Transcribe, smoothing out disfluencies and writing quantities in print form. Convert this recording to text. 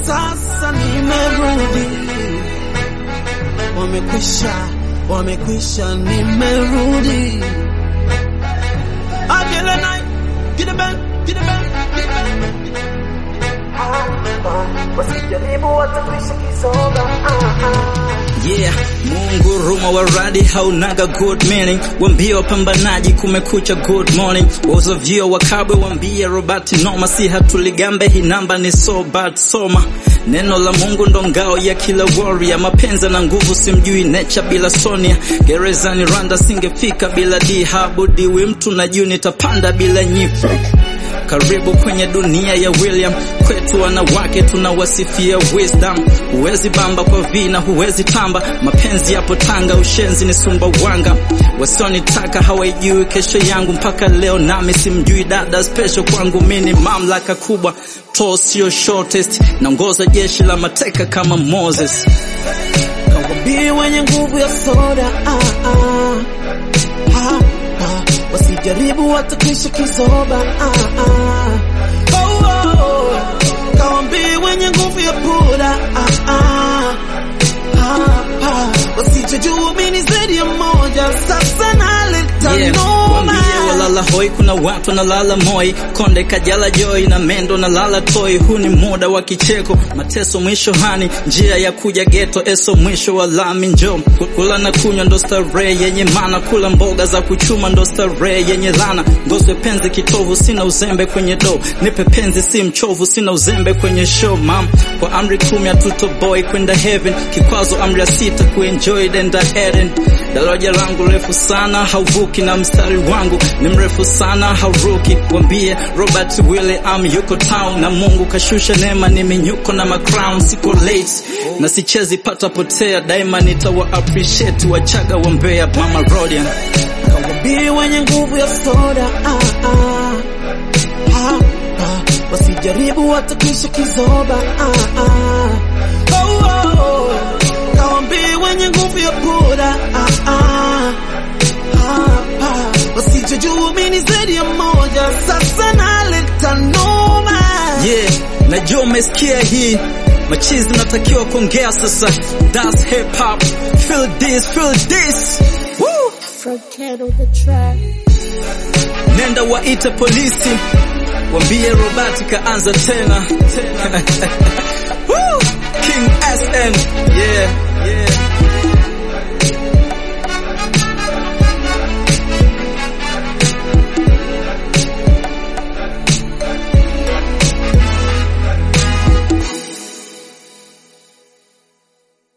sasa nimerudi. Wamekwisha nimerudi. Agile night, get it back. Wasijaribu watakwisha kisoga. Yeah, Mungu ruma wa radi haunaga good meaning. Wambie wapambanaji kumekucha good morning. Wazovio wakabwe wambie Robert noma. Si hatuligambe hii namba ni so bad soma. Neno la Mungu ndo ngao ya kila warrior. Mapenza na nguvu simjui nature bila Sonia. Gerezani Rwanda singefika bila dihabudiwi mtu na juu nitapanda bila nyifu. Karibu kwenye dunia ya William. Kwetu wanawake tunawasifia wisdom. Huwezi bamba kwa vina, huwezi tamba. Mapenzi yapo Tanga, ushenzi ni Sumbawanga. Wasionitaka hawajui kesho yangu. Mpaka leo nami simjui dada special kwangu. Mini mamlaka kubwa, tall sio shortest. Naongoza jeshi la mateka kama Moses. Kawambie wenye nguvu ya soda. Wasijaribu watakwisha kizoba. Kawambie wenye nguvu ya puda. Wasijajua mini zaidi ya moja. Sasa naleta noma. Wambie walala hoi kuna watu wanalala moi. Konde Kajala Joy na Mendo na lala toy. Huu ni muda wa kicheko, mateso mwisho hani. Njia ya kuja ghetto, eso mwisho wa lami njoo. Kula na kunywa ndo starehe yenye maana. Kula mboga za kuchuma ndo starehe yenye lana. Ngozwe penzi kitovu, sina uzembe kwenye do. Nipe penzi si mchovu, sina uzembe kwenye show mam. Kwa amri 10 atuto boy kwenda heaven. Kikwazo amri 6 kuenjoy then the heaven. Daraja langu refu sana hauvuki na mstari wangu ni mrefu sana hauruki. Wambie Robert William yuko town na Mungu kashusha neema ni minyuko na macrown. Siko late na sichezi pata potea, daima nitawa appreciate wachaga wambea Mama Rodian. Kawambie wenye nguvu ya soda. Wasijaribu watakwisha kizoba. Kawambie wenye nguvu ya puda. Wasijajua mini zaidi ya moja. Sasa naleta noma. Yeah, najua umesikia hii. Machizi natakiwa kuongea sasa. That's hip hop. Feel this. Woo! Forget all the track. Nenda waite polisi. Wambie Robert kaanza tena. Woo! King SN. Yeah.